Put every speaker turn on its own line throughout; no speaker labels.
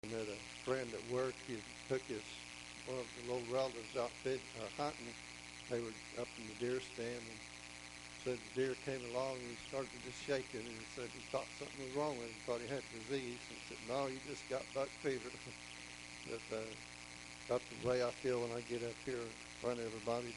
I met a friend at work. He took one of the little relatives out hunting. They were up in the deer stand, and said the deer came along and he started to just shake it, and he said he thought something was wrong with him. He thought he had disease. And he said, "No, you just got buck fever." That's the way I feel when I get up here in front of everybody.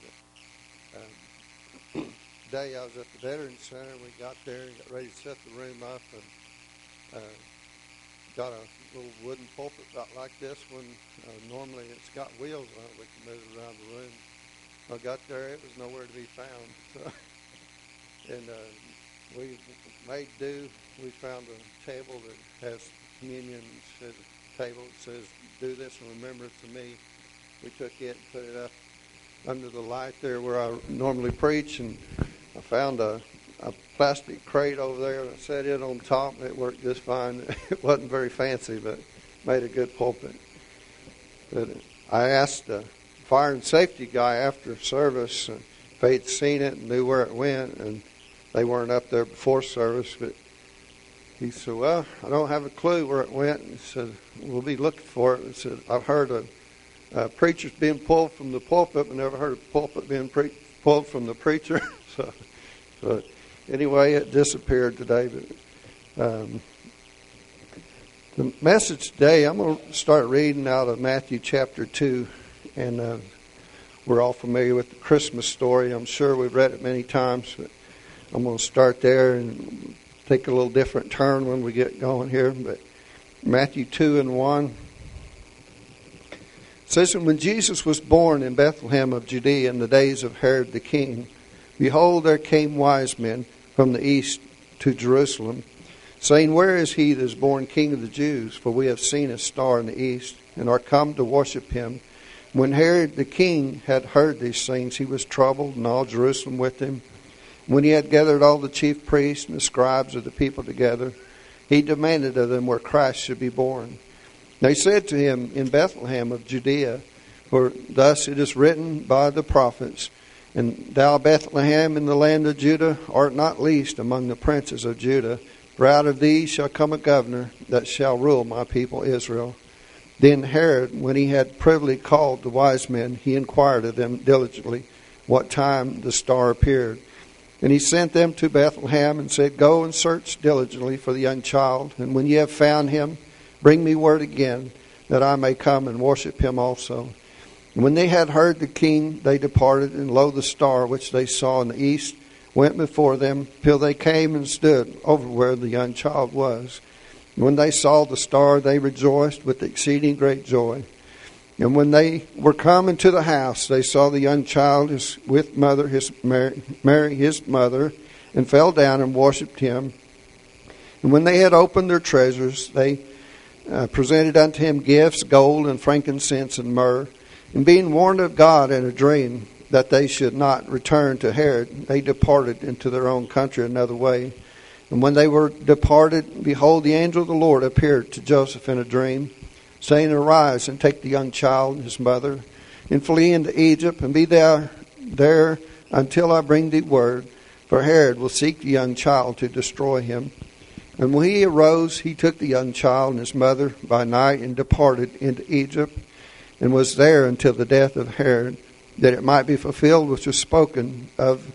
But today I was at the Veterans Center. We got there and got ready to set the room up, and got a little wooden pulpit about like this one. Normally it's got wheels on it. We can move it around the room. I got there, it was nowhere to be found. And we made do. We found a table that has communion. It says a table that says, "Do this in remembrance of me." We took it and put it up under the light there where I normally preach, and I found a plastic crate over there, and I set it on top, and it worked just fine. It wasn't very fancy, but made a good pulpit. But I asked the fire and safety guy after service if they'd seen it and knew where it went, and they weren't up there before service, but he said, "Well, I don't have a clue where it went." And he said, "We'll be looking for it." He said, "I've heard of preachers being pulled from the pulpit, but never heard of pulpit being pulled from the preacher." So anyway, it disappeared today. But the message today, I'm going to start reading out of Matthew chapter 2. And we're all familiar with the Christmas story. I'm sure we've read it many times. But I'm going to start there and take a little different turn when we get going here. But Matthew 2:1 says, "And when Jesus was born in Bethlehem of Judea in the days of Herod the king, behold, there came wise men from the east to Jerusalem, saying, Where is he that is born King of the Jews? For we have seen his star in the east, and are come to worship him. When Herod the king had heard these things, he was troubled, and all Jerusalem with him. When he had gathered all the chief priests and the scribes of the people together, he demanded of them where Christ should be born. They said to him, In Bethlehem of Judea, for thus it is written by the prophets, And thou, Bethlehem, in the land of Judah, art not least among the princes of Judah, for out of thee shall come a governor that shall rule my people Israel. Then Herod, when he had privily called the wise men, he inquired of them diligently what time the star appeared. And he sent them to Bethlehem and said, Go and search diligently for the young child, and when ye have found him, bring me word again, that I may come and worship him also. And when they had heard the king, they departed, and lo, the star which they saw in the east went before them, till they came and stood over where the young child was. When they saw the star, they rejoiced with exceeding great joy. And when they were come into the house, they saw the young child with Mary his mother, and fell down and worshipped him. And when they had opened their treasures, they presented unto him gifts, gold and frankincense and myrrh. And being warned of God in a dream that they should not return to Herod, they departed into their own country another way. And when they were departed, behold, the angel of the Lord appeared to Joseph in a dream, saying, Arise, and take the young child and his mother, and flee into Egypt, and be thou there until I bring thee word, for Herod will seek the young child to destroy him. And when he arose, he took the young child and his mother by night, and departed into Egypt, and was there until the death of Herod, that it might be fulfilled which was spoken of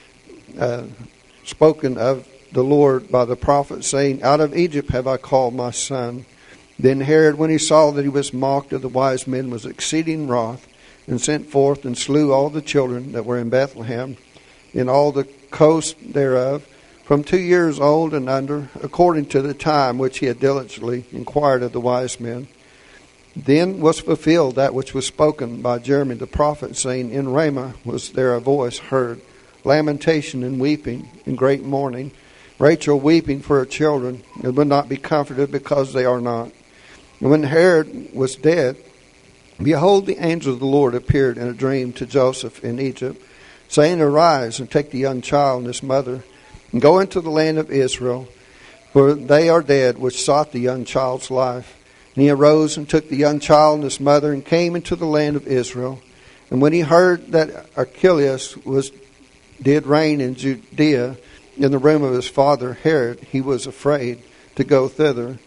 the Lord by the prophet, saying, Out of Egypt have I called my son. Then Herod, when he saw that he was mocked of the wise men, was exceeding wroth, and sent forth and slew all the children that were in Bethlehem, in all the coast thereof, from 2 years old and under, according to the time which he had diligently inquired of the wise men. Then was fulfilled that which was spoken by Jeremiah the prophet, saying, In Ramah was there a voice heard, lamentation and weeping, and great mourning, Rachel weeping for her children, and would not be comforted because they are not. And when Herod was dead, behold, the angel of the Lord appeared in a dream to Joseph in Egypt, saying, Arise, and take the young child and his mother, and go into the land of Israel, for they are dead which sought the young child's life. And he arose and took the young child and his mother, and came into the land of Israel. And when he heard that Archelaus did reign in Judea in the room of his father Herod, he was afraid to go thither.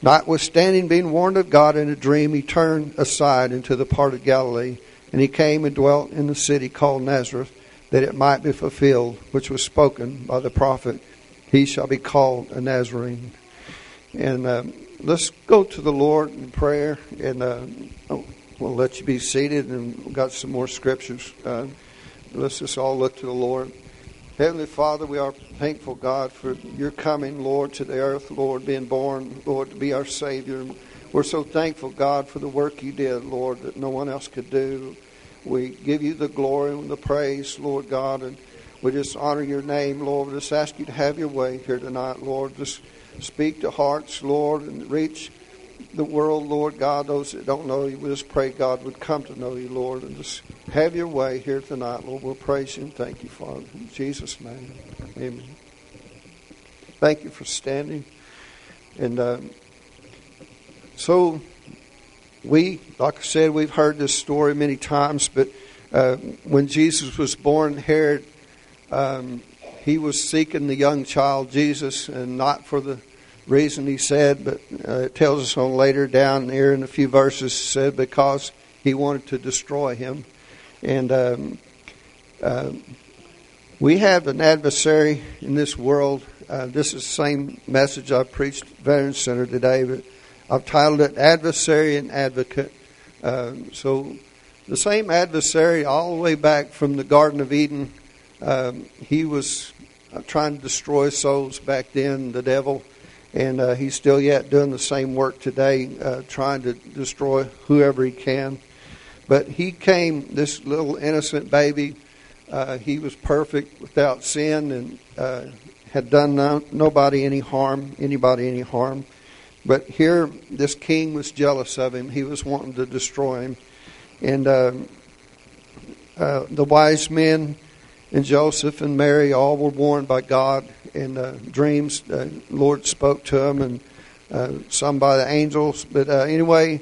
Notwithstanding being warned of God in a dream, he turned aside into the part of Galilee, and he came and dwelt in the city called Nazareth, that it might be fulfilled, which was spoken by the prophet, he shall be called a Nazarene. And let's go to the Lord in prayer, and we'll let you be seated, and we've got some more scriptures. Let's just all look to the Lord. Heavenly Father, we are thankful, God, for your coming, Lord, to the earth, Lord, being born, Lord, to be our Savior. We're so thankful, God, for the work you did, Lord, that no one else could do. We give you the glory and the praise, Lord God, and we just honor your name, Lord. We just ask you to have your way here tonight, Lord. Just speak to hearts, Lord, and reach the world, Lord God, those that don't know you. We just pray God would come to know you, Lord, and just have your way here tonight, Lord. We'll praise you and thank you, Father. In Jesus' name, amen. Thank you for standing. And so we, like I said, we've heard this story many times, but when Jesus was born, Herod, he was seeking the young child Jesus, and not for the reason he said, but it tells us on later down here in a few verses, said because he wanted to destroy him. And we have an adversary in this world. This is the same message I preached at Veterans Center today, but I've titled it Adversary and Advocate. So the same adversary all the way back from the Garden of Eden, he was trying to destroy souls back then, the devil. And he's still yet doing the same work today, trying to destroy whoever he can. But he came, this little innocent baby. He was perfect, without sin, and had done anybody any harm. But here, this king was jealous of him. He was wanting to destroy him. And the wise men and Joseph and Mary all were warned by God in dreams. The Lord spoke to them, and some by the angels. But anyway,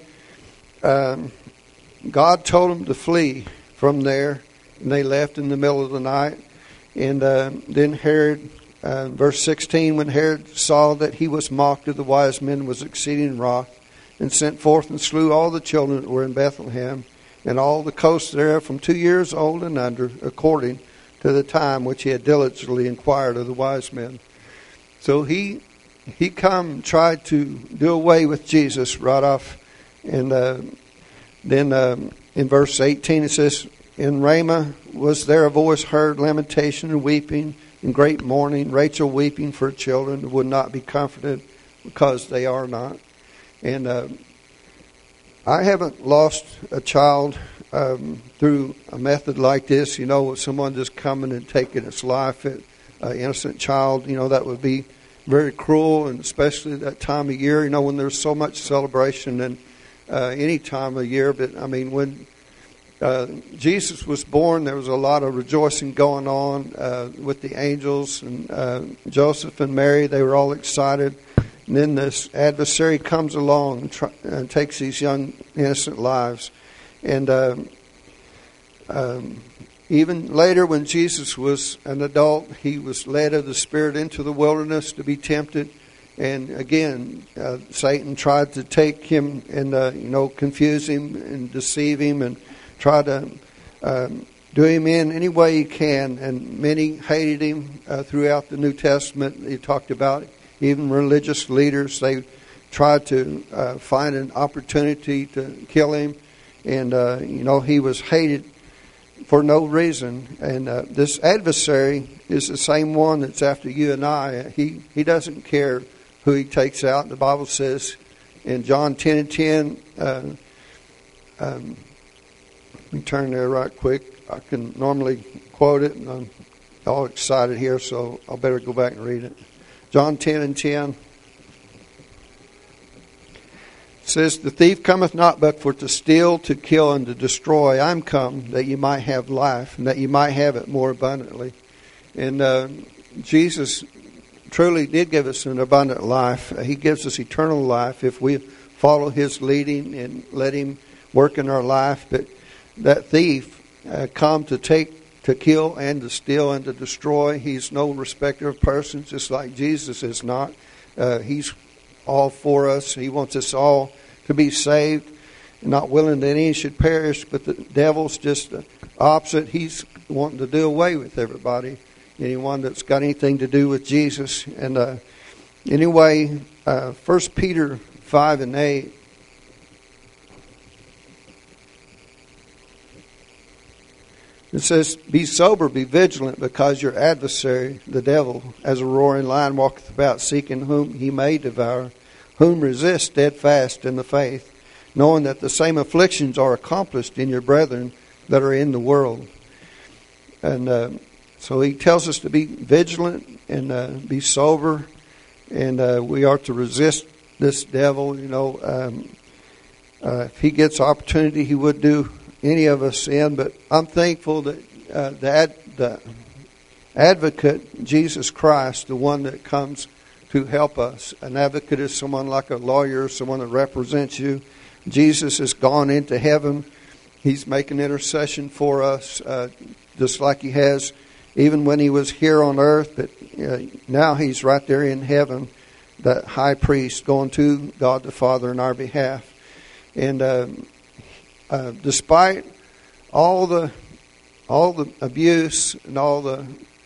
God told them to flee from there, and they left in the middle of the night. And then Herod, verse 16, when Herod saw that he was mocked of the wise men, was exceeding wroth, and sent forth and slew all the children that were in Bethlehem, and all the coasts thereof from 2 years old and under, according to the time which he had diligently inquired of the wise men. So he come tried to do away with Jesus right off. And then in verse 18 it says, in Ramah was there a voice heard, lamentation and weeping, and great mourning, Rachel weeping for her children, would not be comforted because they are not. And I haven't lost a child through a method like this, someone just coming and taking its life, an innocent child, that would be very cruel, and especially that time of year, when there's so much celebration and any time of year. But I mean, when Jesus was born, there was a lot of rejoicing going on with the angels, and Joseph and Mary, they were all excited. And then this adversary comes along and takes these young, innocent lives. And even later, when Jesus was an adult, he was led of the Spirit into the wilderness to be tempted. And again, Satan tried to take him and, confuse him and deceive him and try to do him in any way he can. And many hated him throughout the New Testament. He talked about even religious leaders. They tried to find an opportunity to kill him. And, he was hated for no reason. And this adversary is the same one that's after you and I. He doesn't care who he takes out. The Bible says in John 10:10, let me turn there right quick. I can normally quote it, and I'm all excited here, so I better go back and read it. John 10:10. Says, the thief cometh not but for to steal, to kill, and to destroy. I'm come that you might have life, and that you might have it more abundantly. And Jesus truly did give us an abundant life. He gives us eternal life if we follow his leading and let him work in our life. But that thief come to take, to kill, and to steal, and to destroy. He's no respecter of persons, just like Jesus is not. He's all for us. He wants us all to be saved, not willing that any should perish, but the devil's just the opposite. He's wanting to do away with everybody, anyone that's got anything to do with Jesus. And anyway, 1 Peter 5 and 8. It says, "Be sober, be vigilant, because your adversary, the devil, as a roaring lion, walketh about, seeking whom he may devour. Whom resist steadfast in the faith, knowing that the same afflictions are accomplished in your brethren that are in the world." And so he tells us to be vigilant and be sober, and we are to resist this devil. If he gets opportunity, he would do any of us in. But I'm thankful that the advocate, Jesus Christ, the one that comes to help us. An advocate is someone like a lawyer, someone that represents you. Jesus has gone into heaven. He's making intercession for us, just like he has even when he was here on earth. But now he's right there in heaven, that high priest going to God the Father in our behalf. And despite all the abuse and all the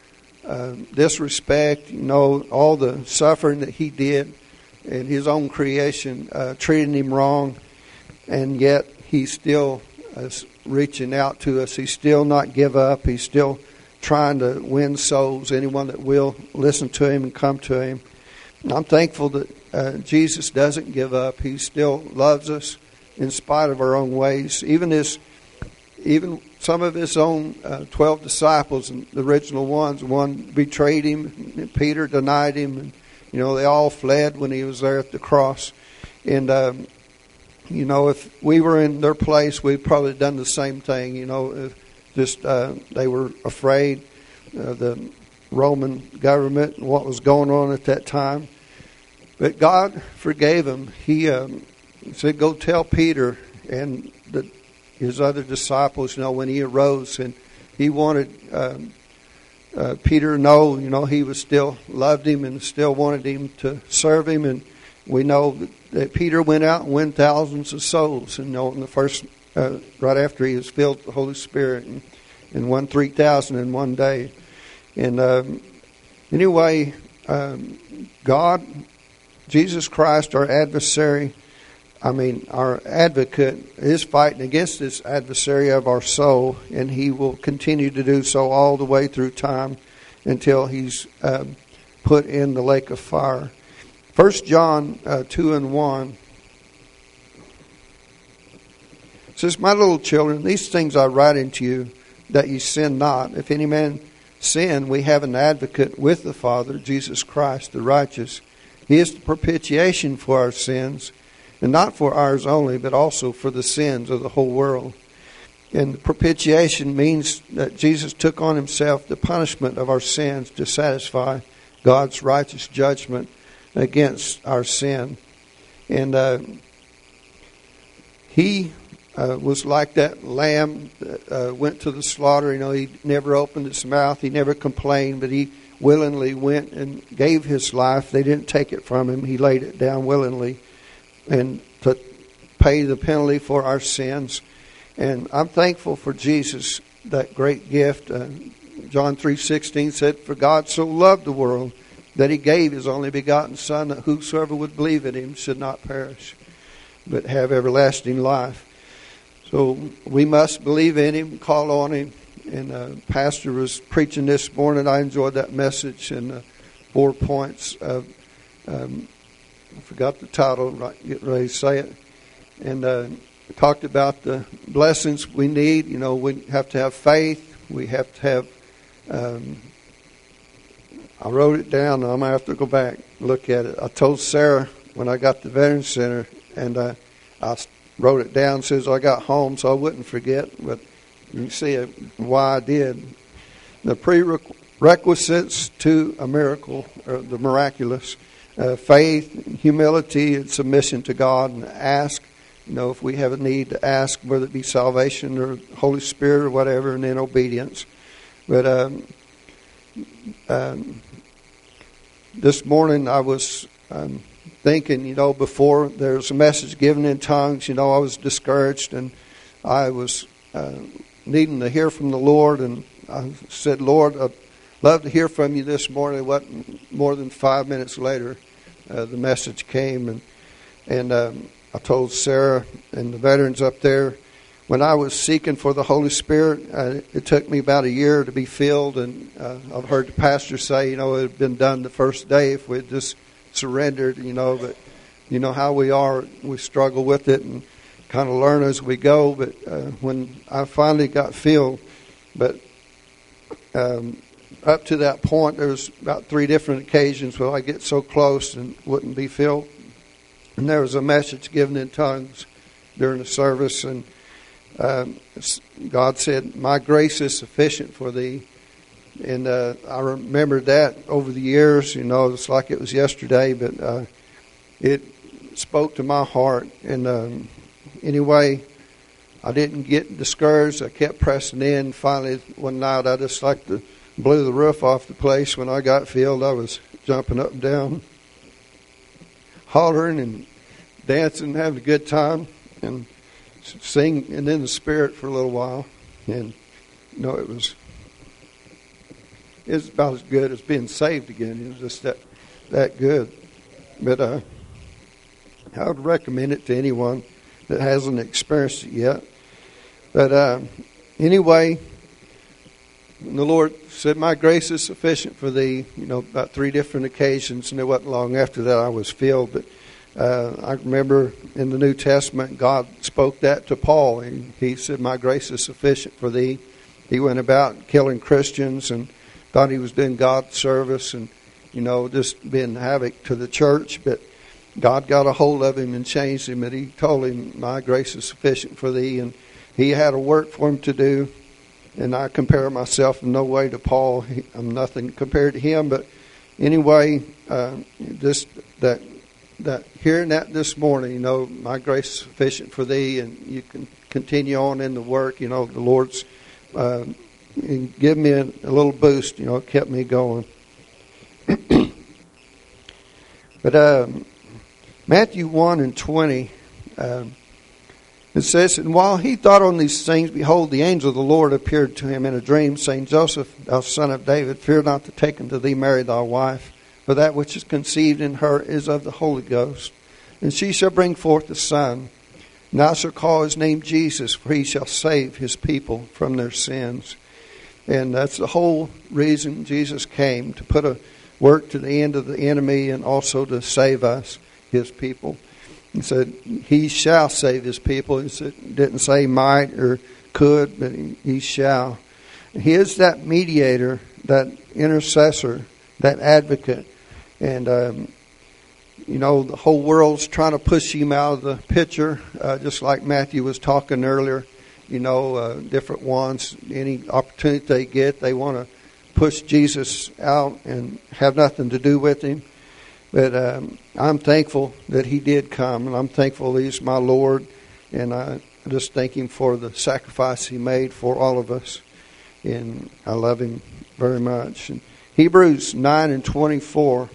disrespect, all the suffering that he did in his own creation, treating him wrong, and yet he still is reaching out to us. He's still not give up. He's still trying to win souls, anyone that will listen to him and come to him. And I'm thankful that Jesus doesn't give up. He still loves us in spite of our own ways. Even some of his own 12 disciples, the original ones, one betrayed him, and Peter denied him, and they all fled when he was there at the cross. And if we were in their place, we'd probably done the same thing. They were afraid of the Roman government and what was going on at that time. But God forgave him. He said, "Go tell Peter and his other disciples, when he arose," and he wanted Peter to know, he was still loved him and still wanted him to serve him. And we know that Peter went out and won thousands of souls, and in the first, right after he was filled with the Holy Spirit, and won 3,000 in one day. And anyway, God, Jesus Christ, our adversary, our advocate, is fighting against this adversary of our soul, and he will continue to do so all the way through time until he's put in the lake of fire. 1 John 2 and 1 says, "My little children, these things I write unto you, that ye sin not. If any man sin, we have an advocate with the Father, Jesus Christ the righteous. He is the propitiation for our sins, and not for ours only, but also for the sins of the whole world." And propitiation means that Jesus took on himself the punishment of our sins to satisfy God's righteous judgment against our sin. And he was like that lamb that went to the slaughter. He never opened his mouth. He never complained, but he willingly went and gave his life. They didn't take it from him. He laid it down willingly and to pay the penalty for our sins. And I'm thankful for Jesus, that great gift. John 3:16 said, "For God so loved the world that he gave his only begotten Son, that whosoever would believe in him should not perish, but have everlasting life." So we must believe in him, call on him. And Pastor was preaching this morning. I enjoyed that message, and 4 points of I forgot the title, getting ready to say it. And talked about the blessings we need. We have to have faith. We have to have, I wrote it down. I'm going to have to go back and look at it. I told Sarah when I got to the Veterans Center, and I wrote it down as soon as I got home so I wouldn't forget. But you can see why I did. The prerequisites to a miracle, or the miraculous. Faith, humility, and submission to God, and ask. If we have a need, to ask, whether it be salvation or Holy Spirit or whatever, and then obedience. But this morning I was thinking, before there's a message given in tongues, I was discouraged, and I was needing to hear from the Lord, and I said, Lord, I'd love to hear from you this morning. It wasn't more than 5 minutes later, the message came, and I told Sarah and the veterans up there, when I was seeking for the Holy Spirit, it took me about a year to be filled, and I've heard the pastor say, it had been done the first day if we just surrendered, but how we are, we struggle with it and kind of learn as we go. But when I finally got filled, but up to that point, there was about 3 different occasions where I get so close and wouldn't be filled. And there was a message given in tongues during the service, and God said, my grace is sufficient for thee. And I remember that over the years, it's like it was yesterday, but it spoke to my heart. And anyway, I didn't get discouraged. I kept pressing in. Finally, one night, I just blew the roof off the place. When I got filled, I was jumping up and down, hollering and dancing, having a good time, and sing and in the Spirit for a little while. And it was about as good as being saved again. It was just that good. But I would recommend it to anyone that hasn't experienced it yet. But anyway, the Lord said, my grace is sufficient for thee, about 3 different occasions, and it wasn't long after that I was filled. But I remember in the New Testament, God spoke that to Paul. He said, my grace is sufficient for thee. He went about killing Christians and thought he was doing God's service and, just being havoc to the church. But God got a hold of him and changed him, and he told him, my grace is sufficient for thee. And he had a work for him to do. And I compare myself in no way to Paul. I'm nothing compared to him. But anyway, just that hearing that this morning, my grace is sufficient for thee, and you can continue on in the work. The Lord's give me a little boost. It kept me going. But Matthew 1:20, it says, and while he thought on these things, behold, the angel of the Lord appeared to him in a dream, saying, Joseph, thou son of David, fear not to take unto thee Mary thy wife, for that which is conceived in her is of the Holy Ghost. And she shall bring forth a son, and thou shalt call his name Jesus, for he shall save his people from their sins. And that's the whole reason Jesus came, to put a work to the end of the enemy and also to save us, his people. He said, he shall save his people. He didn't say might or could, but he shall. He is that mediator, that intercessor, that advocate. And, the whole world's trying to push him out of the picture, just like Matthew was talking earlier. Different ones, any opportunity they get, they want to push Jesus out and have nothing to do with him. But I'm thankful that he did come, and I'm thankful he's my Lord, and I just thank him for the sacrifice he made for all of us, and I love him very much. And Hebrews 9:24,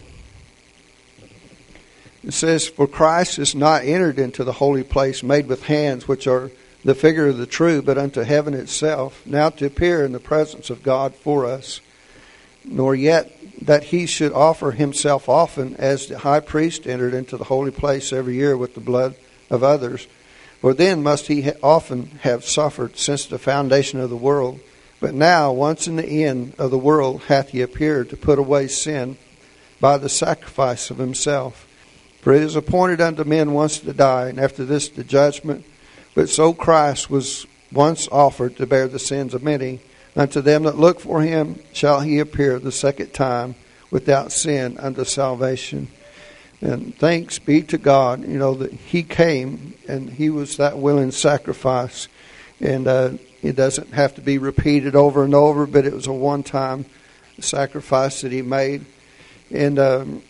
it says, for Christ is not entered into the holy place made with hands, which are the figure of the true, but unto heaven itself, now to appear in the presence of God for us, nor yet that he should offer himself often, as the high priest entered into the holy place every year with the blood of others. For then must he often have suffered since the foundation of the world. But now, once in the end of the world, hath he appeared to put away sin by the sacrifice of himself. For it is appointed unto men once to die, and after this the judgment. But so Christ was once offered to bear the sins of many. Unto them that look for him shall he appear the second time without sin unto salvation. And thanks be to God, that he came and he was that willing sacrifice. And it doesn't have to be repeated over and over, but it was a one-time sacrifice that he made. And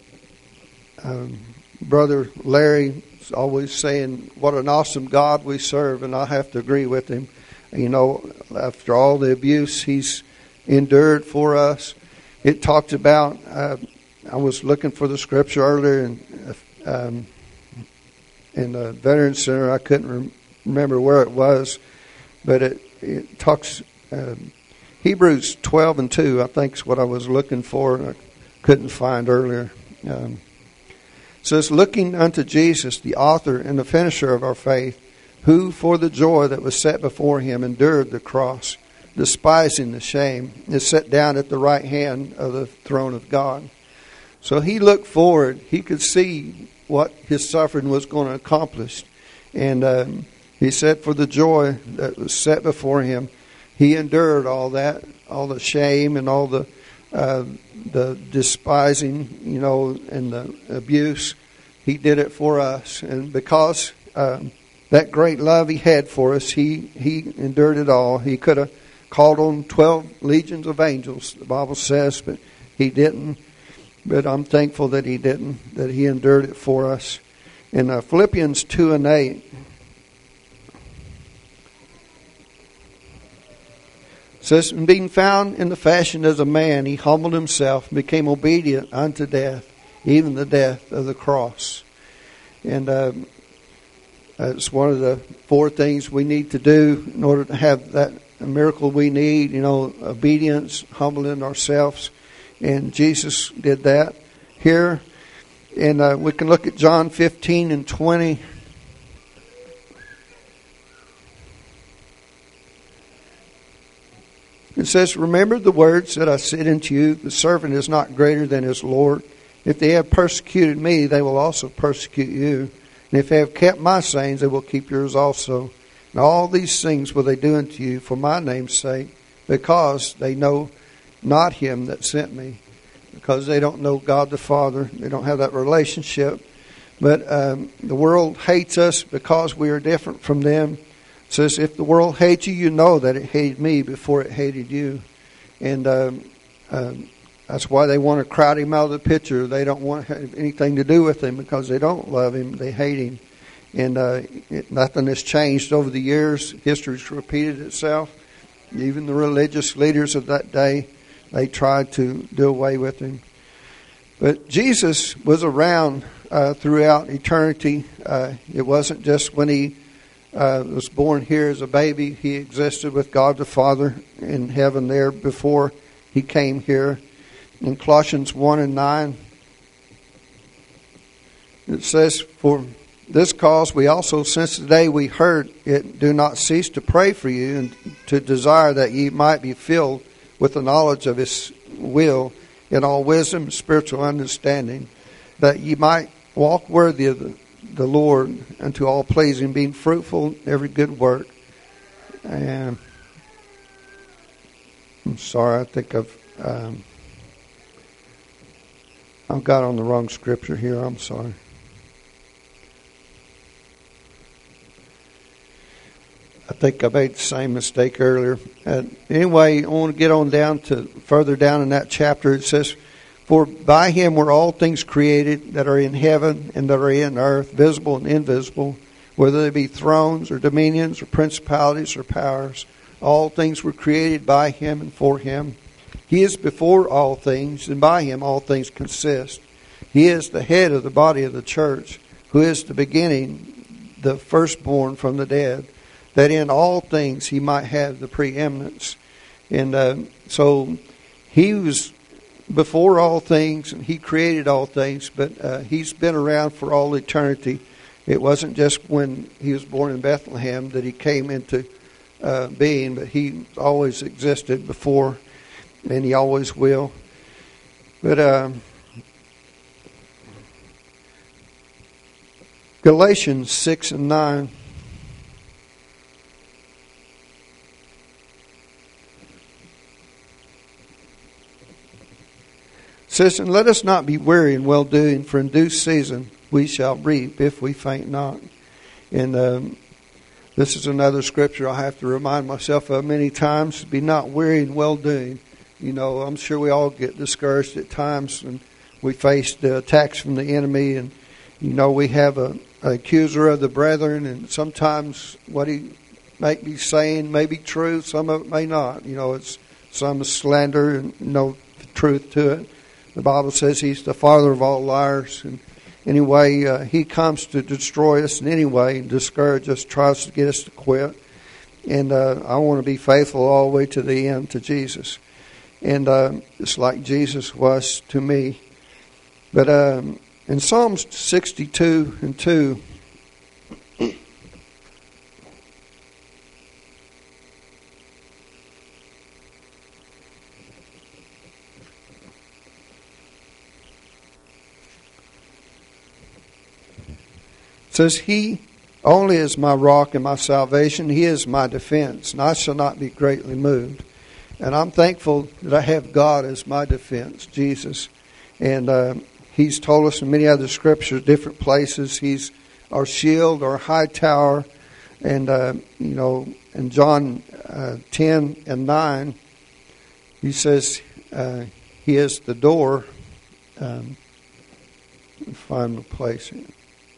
Brother Larry is always saying, what an awesome God we serve, and I have to agree with him. After all the abuse he's endured for us, it talked about, I was looking for the scripture earlier in in the Veterans Center. I couldn't remember where it was, but it talks Hebrews 12:2. I think is what I was looking for, and I couldn't find earlier. It says, "Looking unto Jesus, the author and the finisher of our faith, who for the joy that was set before him endured the cross, despising the shame, is set down at the right hand of the throne of God." So he looked forward. He could see what his suffering was going to accomplish. And he said for the joy that was set before him, he endured all that, all the shame and all the despising, and the abuse. He did it for us. And because that great love he had for us, he endured it all. He could have called on 12 legions of angels, the Bible says, but he didn't. But I'm thankful that he didn't, that he endured it for us. In Philippians 2:8, it says, "And being found in the fashion as a man, he humbled himself and became obedient unto death, even the death of the cross." And it's one of the 4 things we need to do in order to have that miracle we need, obedience, humbling ourselves. And Jesus did that here. And we can look at John 15:20. It says, "Remember the words that I said unto you, the servant is not greater than his Lord. If they have persecuted me, they will also persecute you. And if they have kept my sayings, they will keep yours also. And all these things will they do unto you for my name's sake, because they know not him that sent me." Because they don't know God the Father. They don't have that relationship. But the world hates us because we are different from them. It says, if the world hates you, you know that it hated me before it hated you. And that's why they want to crowd him out of the picture. They don't want to have anything to do with him because they don't love him. They hate him. And nothing has changed over the years. History's repeated itself. Even the religious leaders of that day, they tried to do away with him. But Jesus was around throughout eternity. It wasn't just when he was born here as a baby. He existed with God the Father in heaven there before he came here. In Colossians 1:9, it says, "For this cause we also, since the day we heard it, do not cease to pray for you, and to desire that ye might be filled with the knowledge of his will in all wisdom and spiritual understanding, that ye might walk worthy of the Lord unto all pleasing, being fruitful in every good work." And I'm sorry, I think I've got on the wrong scripture here. I'm sorry. I think I made the same mistake earlier. Anyway, I want to get on down to further down in that chapter. It says, "For by him were all things created that are in heaven and that are in earth, visible and invisible, whether they be thrones or dominions or principalities or powers. All things were created by him and for him. He is before all things, and by him all things consist. He is the head of the body of the church, who is the beginning, the firstborn from the dead, that in all things he might have the preeminence." And so he was before all things, and he created all things, but he's been around for all eternity. It wasn't just when he was born in Bethlehem that he came into being, but he always existed before, and he always will. But Galatians 6:9. Says, "And let us not be weary in well-doing, for in due season we shall reap if we faint not." And this is another scripture I have to remind myself of many times. Be not weary in well-doing. I'm sure we all get discouraged at times when we face the attacks from the enemy. And, we have an accuser of the brethren. And sometimes what he may be saying may be true. Some of it may not. It's some slander and no truth to it. The Bible says he's the father of all liars, Anyway, he comes to destroy us in any way, discourage us, tries to get us to quit. And I want to be faithful all the way to the end to Jesus. And it's like Jesus was to me. But in Psalms 62 and 2, says, He only is my rock and my salvation. He is my defense, and I shall not be greatly moved. And I'm thankful that I have God as my defense, Jesus. And He's told us in many other scriptures, different places, He's our shield, our high tower. And, in John 10 and 9, He says He is the door. Find the place here.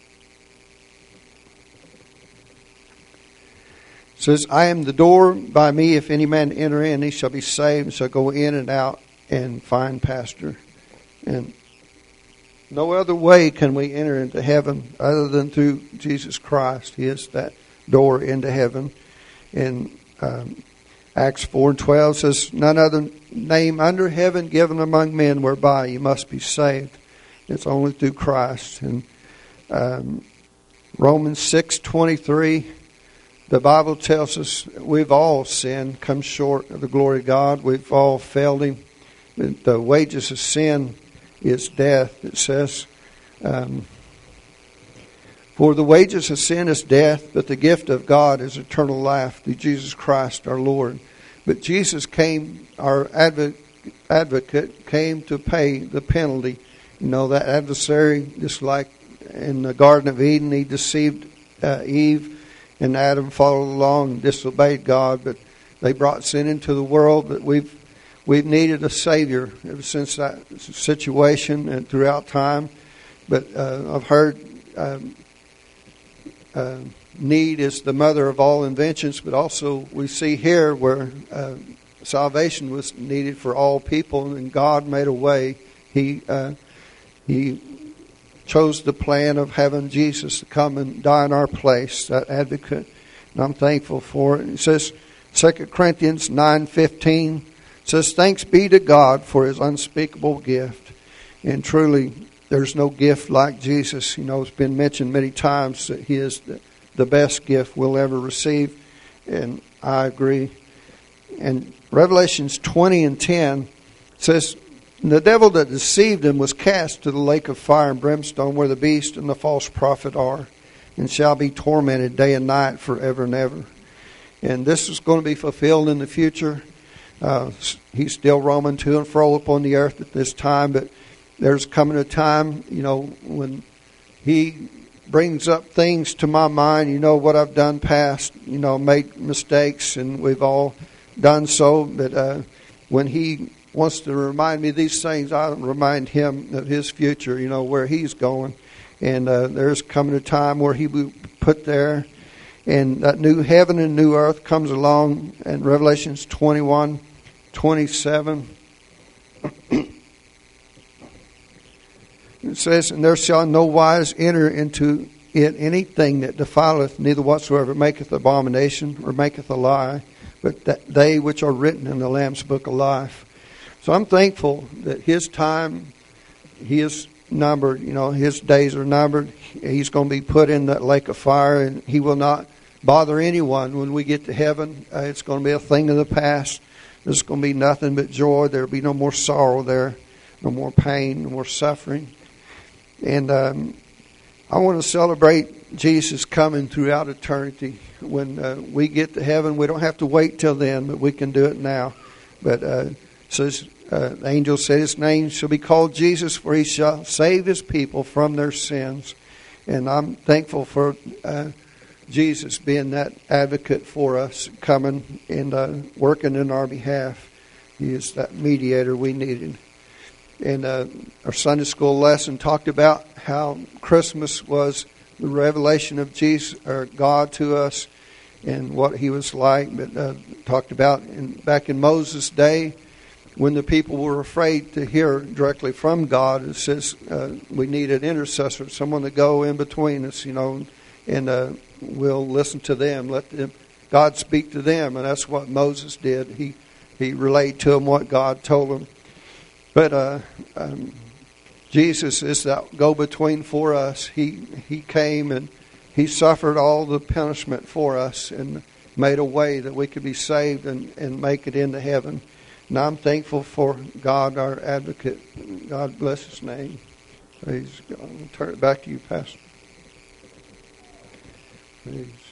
It says, I am the door. By me, if any man enter in, he shall be saved, and shall go in and out and find pasture. And no other way can we enter into heaven other than through Jesus Christ. He is that door into heaven. In Acts 4:12 says, none other name under heaven given among men whereby you must be saved. It's only through Christ. And Romans 6:23, the Bible tells us we've all sinned, come short of the glory of God. We've all failed Him. The wages of sin is death. It says, for the wages of sin is death, but the gift of God is eternal life through Jesus Christ our Lord. But Jesus came, our advocate came to pay the penalty. That adversary, just like in the Garden of Eden, he deceived Eve. And Adam followed along and disobeyed God, but they brought sin into the world. But we've needed a Savior ever since that situation and throughout time. But I've heard need is the mother of all inventions, but also we see here where salvation was needed for all people, and God made a way. He chose the plan of having Jesus to come and die in our place, that advocate. And I'm thankful for it. It says, 2 Corinthians 9:15 says, thanks be to God for His unspeakable gift. And truly, there's no gift like Jesus. It's been mentioned many times that He is the best gift we'll ever receive. And I agree. And Revelations 20:10 says, the devil that deceived him was cast to the lake of fire and brimstone, where the beast and the false prophet are, and shall be tormented day and night forever and ever. And this is going to be fulfilled in the future. He's still roaming to and fro upon the earth at this time, but there's coming a time, when he brings up things to my mind, what I've done past, made mistakes, and we've all done so. But when he wants to remind me of these things, I remind him of his future, where he's going. And there's coming a time where he will put there, and that new heaven and new earth comes along. And Revelations 21:27, it says, and there shall no wise enter into it anything that defileth, neither whatsoever maketh abomination or maketh a lie, but that they which are written in the Lamb's book of life. So I'm thankful that his time, he is numbered. His days are numbered. He's going to be put in that lake of fire, and he will not bother anyone when we get to heaven. It's going to be a thing of the past. There's going to be nothing but joy. There will be no more sorrow there, no more pain, no more suffering. And I want to celebrate Jesus coming throughout eternity. When we get to heaven, we don't have to wait till then, but we can do it now. But says, the angel said, his name shall be called Jesus, for he shall save his people from their sins. And I'm thankful for Jesus being that advocate for us, coming and working in our behalf. He is that mediator we needed. And our Sunday school lesson talked about how Christmas was the revelation of Jesus, or God, to us, and what He was like. But talked about back in Moses' day, when the people were afraid to hear directly from God, it says we need an intercessor, someone to go in between us, and we'll listen to them, God speak to them, and that's what Moses did. He relayed to them what God told him. But Jesus is that go-between for us. He came and He suffered all the punishment for us and made a way that we could be saved and make it into heaven. And I'm thankful for God, our advocate. God bless His name. Praise God. I'll turn it back to you, Pastor. Praise